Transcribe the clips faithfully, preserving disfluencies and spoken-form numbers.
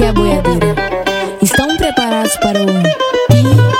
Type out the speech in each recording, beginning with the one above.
aqui é a boiadeira. Estão preparados para o Pi?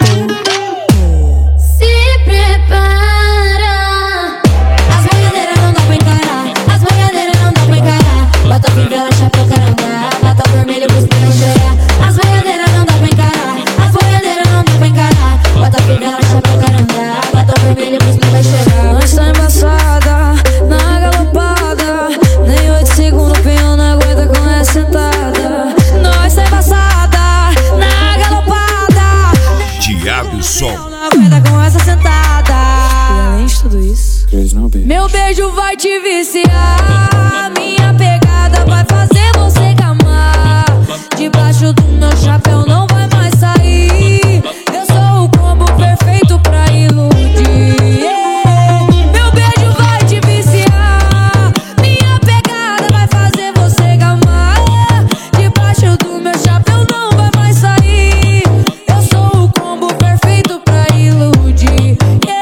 Se prepara. As boiadeiras não dá pra encarar. As boiadeiras não dá pra encarar. Bota fivela, chapéu, caranga. Bota vermelho pros pneus cheia. As boiadeiras não dá pra encarar. As boiadeiras não dá pra encarar. Bota fivela, chapéu, caranga. Bota vermelho pros pneus cheia. Nós tá embaçada, na galopada. Nem oito segundos o pinhão não aguenta com essa sentada. Nós tá embaçada, na galopada. Thiago Som. Não aguenta com essa sentada. E além de tudo isso, meu beijo vai te viciar. Minha pegada vai fazer você gamar. Debaixo do meu chapéu não vai mais sair. Eu sou o combo perfeito pra iludir. Meu beijo vai te viciar. Minha pegada vai fazer você gamar. Debaixo do meu chapéu não vai mais sair. Eu sou o combo perfeito pra iludir.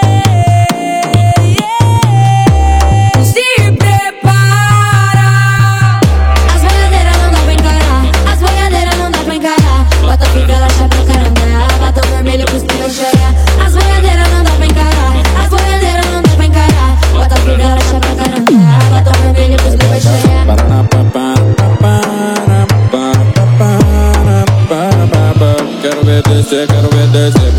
Se prepara. As boiadeiras não dá pra encarar. As boiadeiras não dá pra encarar. Bota fivela, chapéu, caranga. Bota vermelho pros pneus cheia. As boiadeiras não dá pra encarar. As boiadeiras não dá pra encarar. Bota fivela, chapéu, caranga. Bota vermelho pros pneus cheia. Quero ver descer, quero ver descer.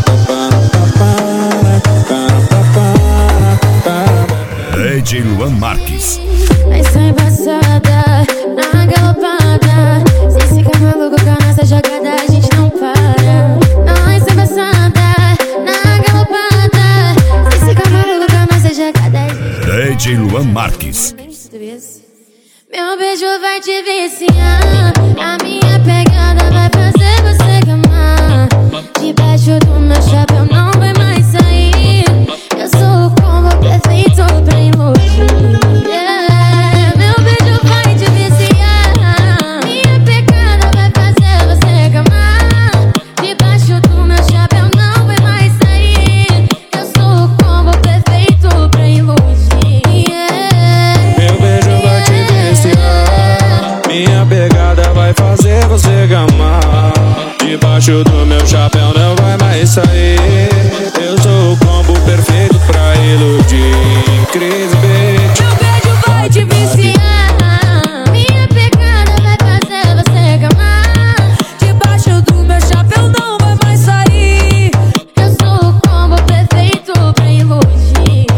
D J Luan Marques. Nós tá embaçada, na galopada. Se ficar maluco com a nossa jogada, a gente não para. Nós tá embaçada, na galopada. Se ficar maluco com a nossa jogada, a gente D J Luan Marques. Meu beijo vai te viciar. A minha pegada vai fazer você gamar. Debaixo do meu chapéu não vai mais sair. Eu sou o combo perfeito pra iludir. Yeah. Meu beijo vai te viciar. Minha pegada vai fazer você gamar. Debaixo do meu chapéu não vai mais sair. Eu sou o combo perfeito pra iludir. Yeah. Meu beijo vai te viciar. Minha pegada vai fazer você gamar. Debaixo do meu chapéu não vai mais sair. Eu sou o combo perfeito pra iludir. Cris, bitch. Meu beijo vai te viciar. Minha pegada vai fazer você gamar. debaixo do meu chapéu não vai mais sair. Eu sou o combo perfeito pra iludir.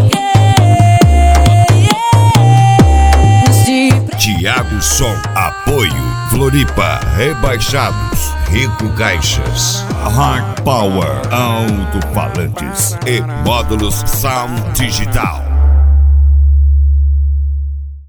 Se Thiago Som. Apoio Floripa Rebaixados, Rico Caixas, Hard Power, Alto-Falantes e Módulos Sound Digital.